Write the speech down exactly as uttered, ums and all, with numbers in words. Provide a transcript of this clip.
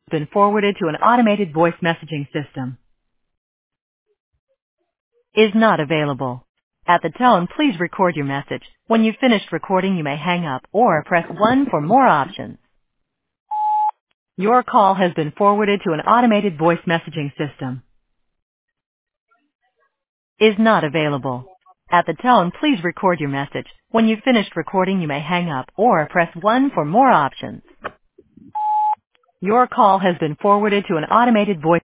Been forwarded to an automated voice messaging system. Is not available. At the tone, please record your message. When you've finished recording, you may hang up or press one for more options. Your call has been forwarded to an automated voice messaging system. Is not available. At the tone, please record your message. When you've finished recording, you may hang up or press one for more options. Your call has been forwarded to an automated voice